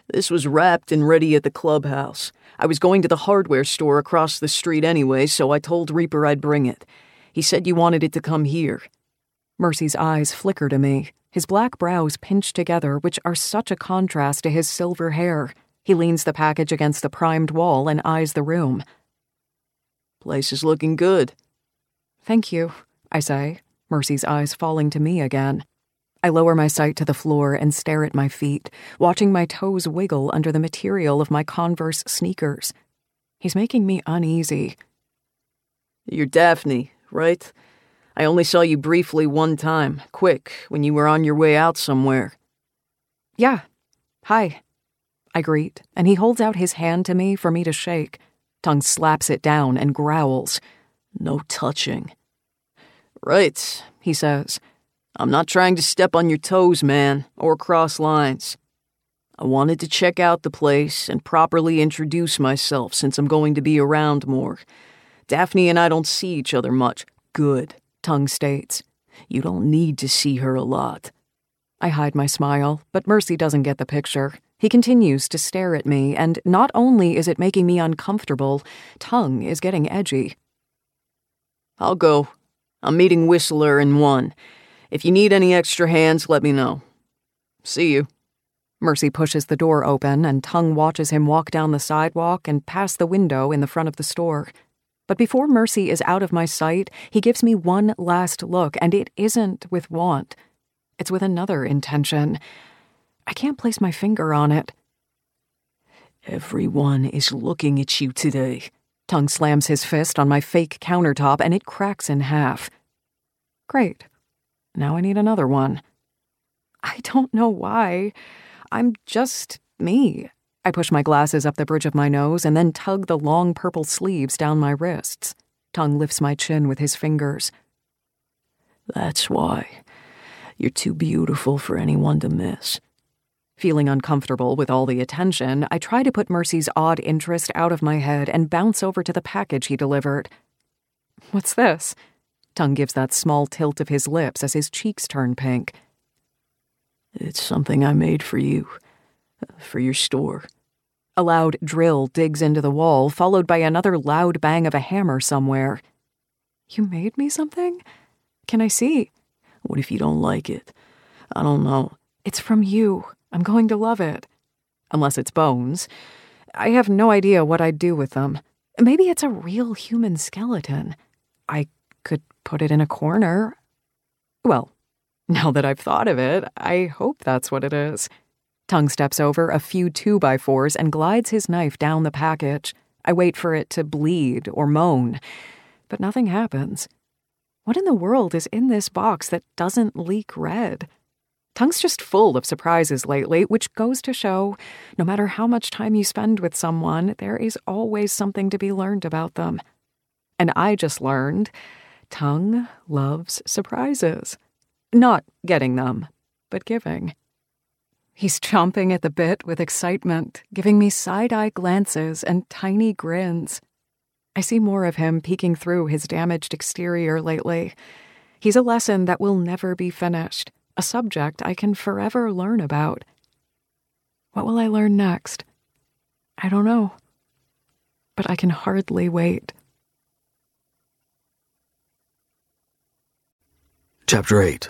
This was wrapped and ready at the clubhouse. I was going to the hardware store across the street anyway, so I told Reaper I'd bring it. He said you wanted it to come here. Mercy's eyes flicker to me, his black brows pinched together, which are such a contrast to his silver hair. He leans the package against the primed wall and eyes the room. Place is looking good. Thank you, I say, Mercy's eyes falling to me again. I lower my sight to the floor and stare at my feet, watching my toes wiggle under the material of my Converse sneakers. He's making me uneasy. You're Daphne, right? I only saw you briefly one time, quick, when you were on your way out somewhere. Yeah. Hi. I greet, and he holds out his hand to me for me to shake. Tongue slaps it down and growls. No touching. Right, he says. I'm not trying to step on your toes, man, or cross lines. I wanted to check out the place and properly introduce myself since I'm going to be around more. Daphne and I don't see each other much. Good, Tongue states. You don't need to see her a lot. I hide my smile, but Mercy doesn't get the picture. He continues to stare at me, and not only is it making me uncomfortable, Tongue is getting edgy. I'll go. I'm meeting Whistler in one. If you need any extra hands, let me know. See you. Mercy pushes the door open, and Tongue watches him walk down the sidewalk and past the window in the front of the store. But before Mercy is out of my sight, he gives me one last look, and it isn't with want. It's with another intention. I can't place my finger on it. Everyone is looking at you today. Tongue slams his fist on my fake countertop, and it cracks in half. Great. Now I need another one. I don't know why. I'm just me. I push my glasses up the bridge of my nose and then tug the long purple sleeves down my wrists. Tongue lifts my chin with his fingers. That's why. You're too beautiful for anyone to miss. Feeling uncomfortable with all the attention, I try to put Mercy's odd interest out of my head and bounce over to the package he delivered. What's this? Tongue gives that small tilt of his lips as his cheeks turn pink. It's something I made for you, for your store. A loud drill digs into the wall, followed by another loud bang of a hammer somewhere. You made me something? Can I see? What if you don't like it? I don't know. It's from you. I'm going to love it. Unless it's bones. I have no idea what I'd do with them. Maybe it's a real human skeleton. I could put it in a corner. Well, now that I've thought of it, I hope that's what it is. Tongue steps over a few two-by-fours and glides his knife down the package. I wait for it to bleed or moan, but nothing happens. What in the world is in this box that doesn't leak red? Tongue's just full of surprises lately, which goes to show, no matter how much time you spend with someone, there is always something to be learned about them. And I just learned, Tongue loves surprises. Not getting them, but giving. He's chomping at the bit with excitement, giving me side-eye glances and tiny grins. I see more of him peeking through his damaged exterior lately. He's a lesson that will never be finished, a subject I can forever learn about. What will I learn next? I don't know. But I can hardly wait. Chapter eight.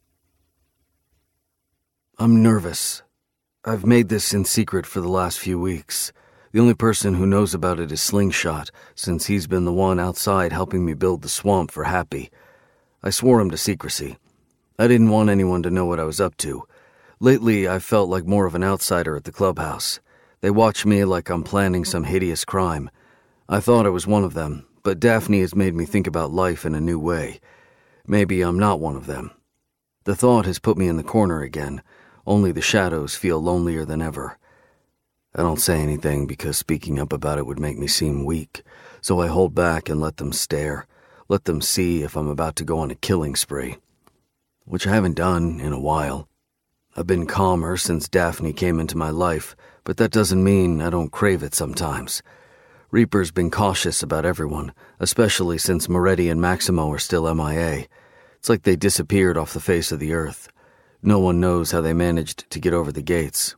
I'm nervous. I've made this in secret for the last few weeks. The only person who knows about it is Slingshot, since he's been the one outside helping me build the swamp for Happy. I swore him to secrecy. I didn't want anyone to know what I was up to. Lately, I've felt like more of an outsider at the clubhouse. They watch me like I'm planning some hideous crime. I thought I was one of them, but Daphne has made me think about life in a new way. Maybe I'm not one of them. The thought has put me in the corner again. Only the shadows feel lonelier than ever. I don't say anything because speaking up about it would make me seem weak, so I hold back and let them stare, let them see if I'm about to go on a killing spree. Which I haven't done in a while. I've been calmer since Daphne came into my life, but that doesn't mean I don't crave it sometimes. Reaper's been cautious about everyone, especially since Moretti and Maximo are still M I A. It's like they disappeared off the face of the earth. No one knows how they managed to get over the gates.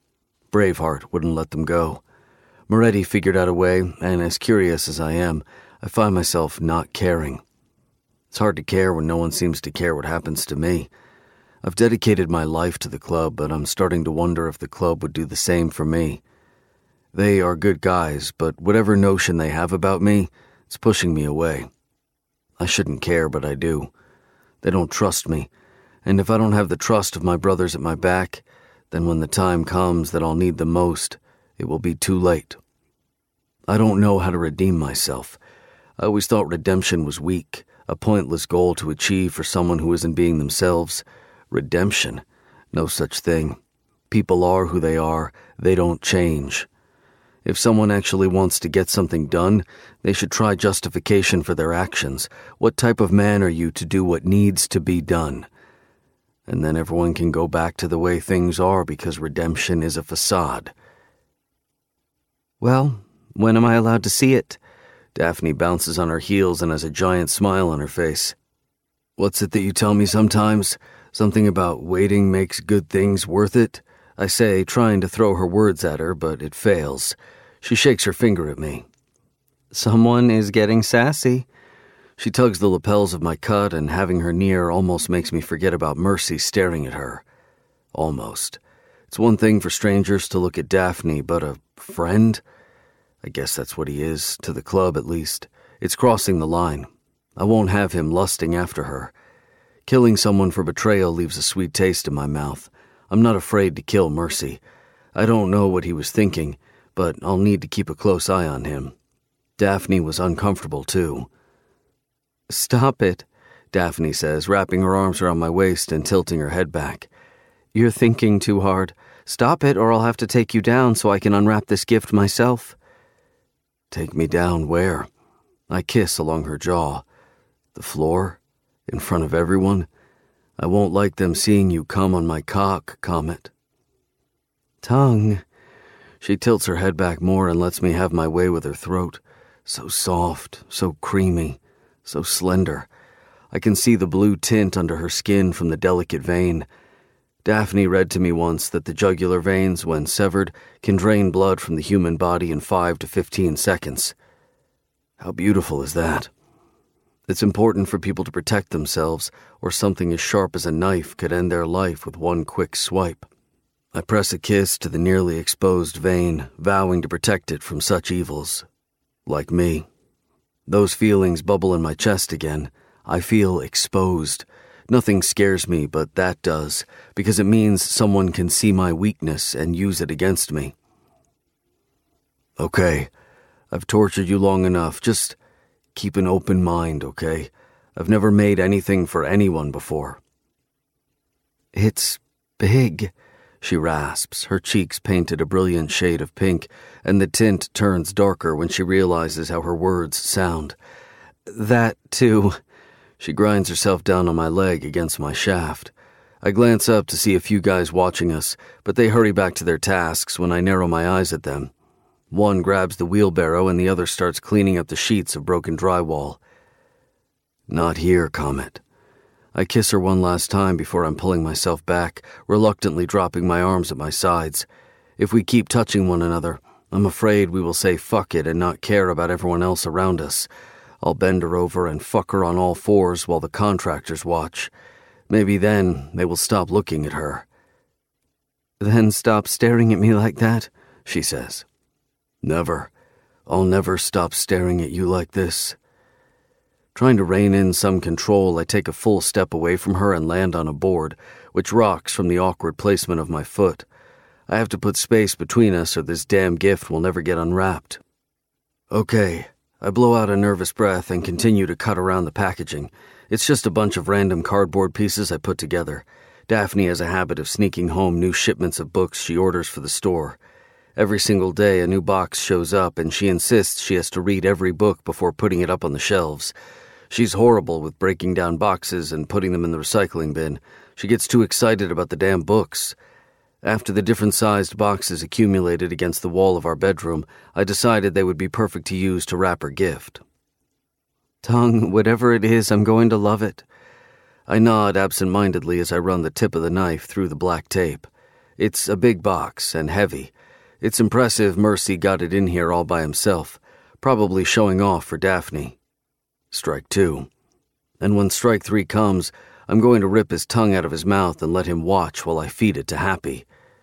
Braveheart wouldn't let them go. Moretti figured out a way, and as curious as I am, I find myself not caring. It's hard to care when no one seems to care what happens to me. I've dedicated my life to the club, but I'm starting to wonder if the club would do the same for me. They are good guys, but whatever notion they have about me, it's pushing me away. I shouldn't care, but I do. They don't trust me, and if I don't have the trust of my brothers at my back, then when the time comes that I'll need them most, it will be too late. I don't know how to redeem myself. I always thought redemption was weak, a pointless goal to achieve for someone who isn't being themselves. Redemption? No such thing. People are who they are. They don't change. If someone actually wants to get something done, they should try justification for their actions. What type of man are you to do what needs to be done? And then everyone can go back to the way things are because redemption is a facade. Well, when am I allowed to see it? Daphne bounces on her heels and has a giant smile on her face. What's it that you tell me sometimes? Something about waiting makes good things worth it? I say, trying to throw her words at her, but it fails. She shakes her finger at me. Someone is getting sassy. She tugs the lapels of my cut, and having her near almost makes me forget about Mercy staring at her. Almost. It's one thing for strangers to look at Daphne, but a friend? I guess that's what he is, to the club at least. It's crossing the line. I won't have him lusting after her. Killing someone for betrayal leaves a sweet taste in my mouth. I'm not afraid to kill Mercy. I don't know what he was thinking, but I'll need to keep a close eye on him. Daphne was uncomfortable, too. Stop it, Daphne says, wrapping her arms around my waist and tilting her head back. You're thinking too hard. Stop it, or I'll have to take you down so I can unwrap this gift myself. Take me down where? I kiss along her jaw. The floor? In front of everyone? I won't like them seeing you come on my cock, Comet. Tongue. She tilts her head back more and lets me have my way with her throat. So soft, so creamy, so slender. I can see the blue tint under her skin from the delicate vein. Daphne read to me once that the jugular veins, when severed, can drain blood from the human body in five to fifteen seconds. How beautiful is that? It's important for people to protect themselves, or something as sharp as a knife could end their life with one quick swipe. I press a kiss to the nearly exposed vein, vowing to protect it from such evils. Like me. Those feelings bubble in my chest again. I feel exposed. Nothing scares me, but that does, because it means someone can see my weakness and use it against me. Okay, I've tortured you long enough. Just keep an open mind, okay? I've never made anything for anyone before. It's big, she rasps, her cheeks painted a brilliant shade of pink, and the tint turns darker when she realizes how her words sound. That, too. She grinds herself down on my leg against my shaft. I glance up to see a few guys watching us, but they hurry back to their tasks when I narrow my eyes at them. One grabs the wheelbarrow and the other starts cleaning up the sheets of broken drywall. Not here, Comet. I kiss her one last time before I'm pulling myself back, reluctantly dropping my arms at my sides. If we keep touching one another, I'm afraid we will say fuck it and not care about everyone else around us. I'll bend her over and fuck her on all fours while the contractors watch. Maybe then they will stop looking at her. Then stop staring at me like that, she says. Never. I'll never stop staring at you like this. Trying to rein in some control, I take a full step away from her and land on a board, which rocks from the awkward placement of my foot. I have to put space between us or this damn gift will never get unwrapped. Okay. I blow out a nervous breath and continue to cut around the packaging. It's just a bunch of random cardboard pieces I put together. Daphne has a habit of sneaking home new shipments of books she orders for the store. Every single day a new box shows up and she insists she has to read every book before putting it up on the shelves. She's horrible with breaking down boxes and putting them in the recycling bin. She gets too excited about the damn books. After the different-sized boxes accumulated against the wall of our bedroom, I decided they would be perfect to use to wrap her gift. Tongue, whatever it is, I'm going to love it. I nod absent-mindedly as I run the tip of the knife through the black tape. It's a big box and heavy, It's impressive Mercy got it in here all by himself, probably showing off for Daphne. Strike two. And when strike three comes, I'm going to rip his tongue out of his mouth and let him watch while I feed it to Happy.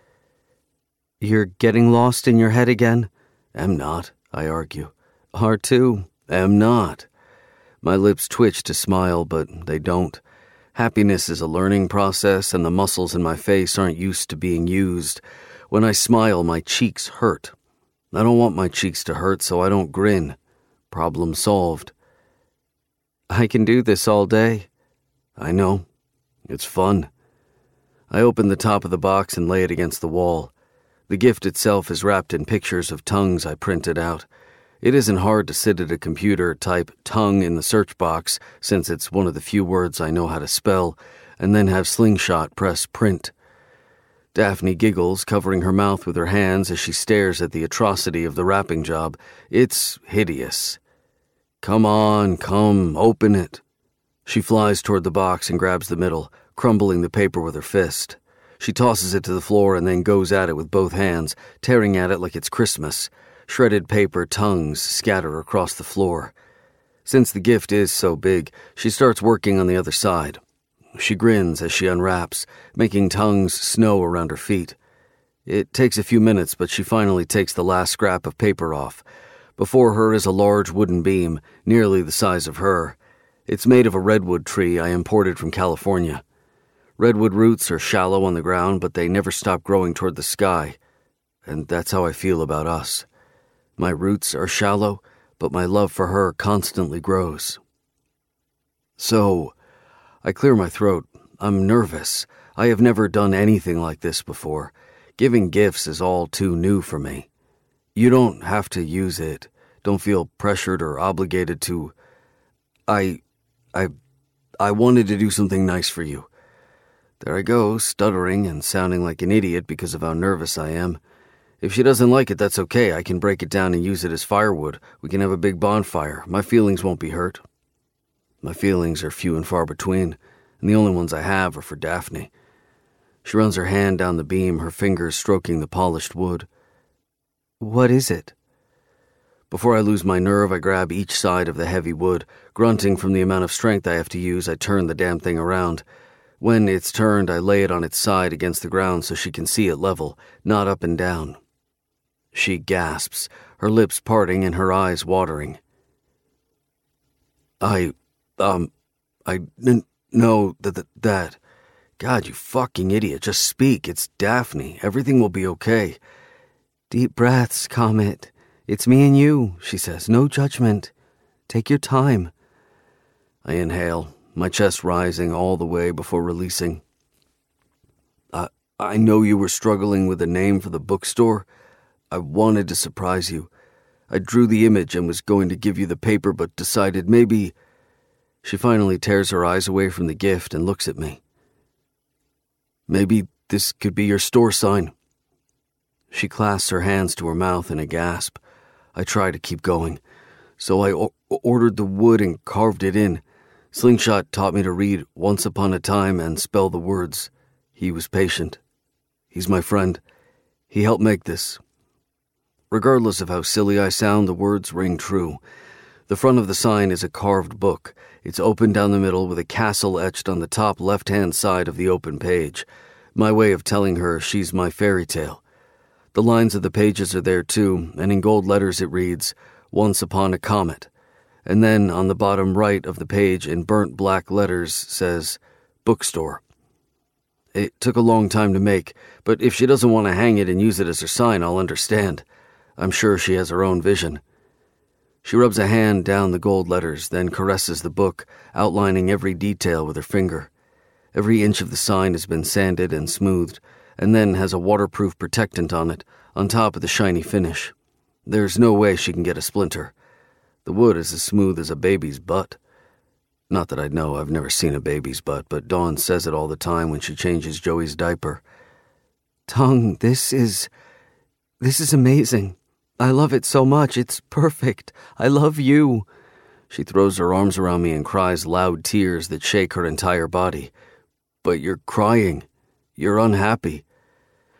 You're getting lost in your head again? Am not, I argue. Are too. Am not. My lips twitch to smile, but they don't. Happiness is a learning process, and the muscles in my face aren't used to being used. When I smile, my cheeks hurt. I don't want my cheeks to hurt, so I don't grin. Problem solved. I can do this all day. I know. It's fun. I open the top of the box and lay it against the wall. The gift itself is wrapped in pictures of tongues I printed out. It isn't hard to sit at a computer, type tongue in the search box, since it's one of the few words I know how to spell, and then have Slingshot press print. Daphne giggles, covering her mouth with her hands as she stares at the atrocity of the wrapping job. It's hideous. Come on, come, open it. She flies toward the box and grabs the middle, crumbling the paper with her fist. She tosses it to the floor and then goes at it with both hands, tearing at it like it's Christmas. Shredded paper tongues scatter across the floor. Since the gift is so big, she starts working on the other side. She grins as she unwraps, making tongues snow around her feet. It takes a few minutes, but she finally takes the last scrap of paper off. Before her is a large wooden beam, nearly the size of her. It's made of a redwood tree I imported from California. Redwood roots are shallow on the ground, but they never stop growing toward the sky. And that's how I feel about us. My roots are shallow, but my love for her constantly grows. So, I clear my throat. I'm nervous. I have never done anything like this before. Giving gifts is all too new for me. You don't have to use it. Don't feel pressured or obligated to... I... I... I wanted to do something nice for you. There I go, stuttering and sounding like an idiot because of how nervous I am. If she doesn't like it, that's okay. I can break it down and use it as firewood. We can have a big bonfire. My feelings won't be hurt. My feelings are few and far between, and the only ones I have are for Daphne. She runs her hand down the beam, her fingers stroking the polished wood. What is it? Before I lose my nerve, I grab each side of the heavy wood. Grunting from the amount of strength I have to use, I turn the damn thing around. When it's turned, I lay it on its side against the ground so she can see it level, not up and down. She gasps, her lips parting and her eyes watering. I, um, I n- know that, that, that. God, you fucking idiot, just speak. It's Daphne. Everything will be okay. Deep breaths, Comet. It's me and you, she says. No judgment. Take your time. I inhale, my chest rising all the way before releasing. I, I know you were struggling with a name for the bookstore. I wanted to surprise you. I drew the image and was going to give you the paper, but decided maybe... She finally tears her eyes away from the gift and looks at me. Maybe this could be your store sign. She clasps her hands to her mouth in a gasp. I try to keep going. So I o- ordered the wood and carved it in. Slingshot taught me to read Once Upon a Time and spell the words. He was patient. He's my friend. He helped make this. Regardless of how silly I sound, the words ring true. The front of the sign is a carved book. It's open down the middle with a castle etched on the top left-hand side of the open page. My way of telling her she's my fairy tale. The lines of the pages are there too, and in gold letters it reads, Once Upon a Comet. And then on the bottom right of the page in burnt black letters says, Bookstore. It took a long time to make, but if she doesn't want to hang it and use it as her sign, I'll understand. I'm sure she has her own vision. She rubs a hand down the gold letters, then caresses the book, outlining every detail with her finger. Every inch of the sign has been sanded and smoothed, and then has a waterproof protectant on it, on top of the shiny finish. There's no way she can get a splinter. The wood is as smooth as a baby's butt. Not that I'd know, I've never seen a baby's butt, but Dawn says it all the time when she changes Joey's diaper. Tongue, this is... this is amazing. I love it so much. It's perfect. I love you. She throws her arms around me and cries loud tears that shake her entire body. But you're crying. You're unhappy.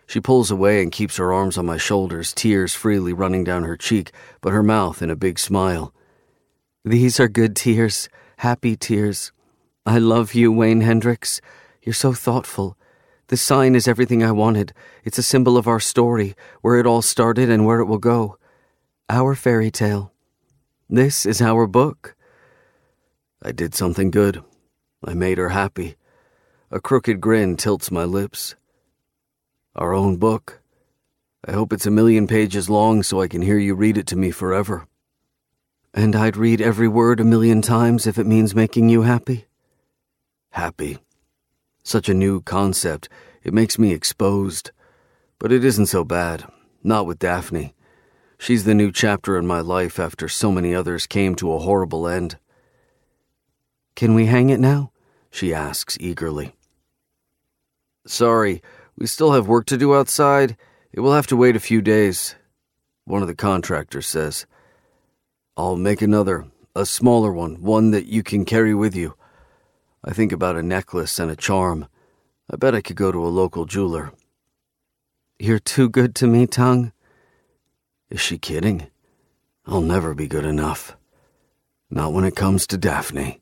She pulls away and keeps her arms on my shoulders, tears freely running down her cheek, but her mouth in a big smile. These are good tears, happy tears. I love you, Wayne Hendricks. You're so thoughtful. The sign is everything I wanted. It's a symbol of our story, where it all started and where it will go. Our fairy tale. This is our book. I did something good. I made her happy. A crooked grin tilts my lips. Our own book. I hope it's a million pages long so I can hear you read it to me forever. And I'd read every word a million times if it means making you happy. Happy. Such a new concept. It makes me exposed. But it isn't so bad. Not with Daphne. She's the new chapter in my life after so many others came to a horrible end. Can we hang it now? She asks eagerly. Sorry, we still have work to do outside. It will have to wait a few days, one of the contractors says. I'll make another, a smaller one, one that you can carry with you. I think about a necklace and a charm. I bet I could go to a local jeweler. You're too good to me, Tongue. Is she kidding? I'll never be good enough. Not when it comes to Daphne.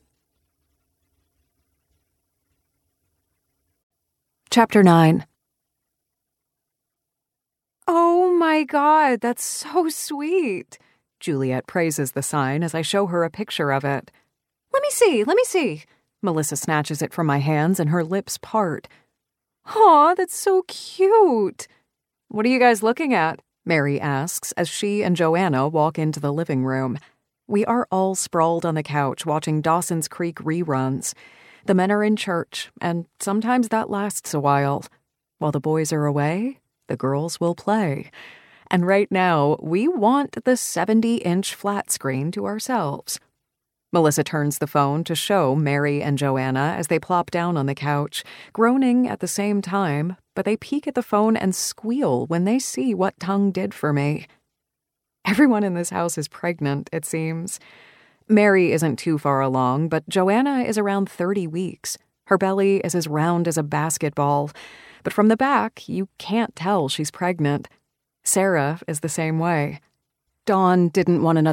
Chapter nine. Oh my God, that's so sweet. Juliet praises the sign as I show her a picture of it. Let me see, let me see. Melissa snatches it from my hands and her lips part. Aw, that's so cute. What are you guys looking at? Mary asks as she and Joanna walk into the living room. We are all sprawled on the couch watching Dawson's Creek reruns. The men are in church, and sometimes that lasts a while. While the boys are away, the girls will play. And right now, we want the seventy-inch flat screen to ourselves. Melissa turns the phone to show Mary and Joanna as they plop down on the couch, groaning at the same time, but they peek at the phone and squeal when they see what Tongue did for me. Everyone in this house is pregnant, it seems. Mary isn't too far along, but Joanna is around thirty weeks. Her belly is as round as a basketball, but from the back, you can't tell she's pregnant. Sarah is the same way. Dawn didn't want another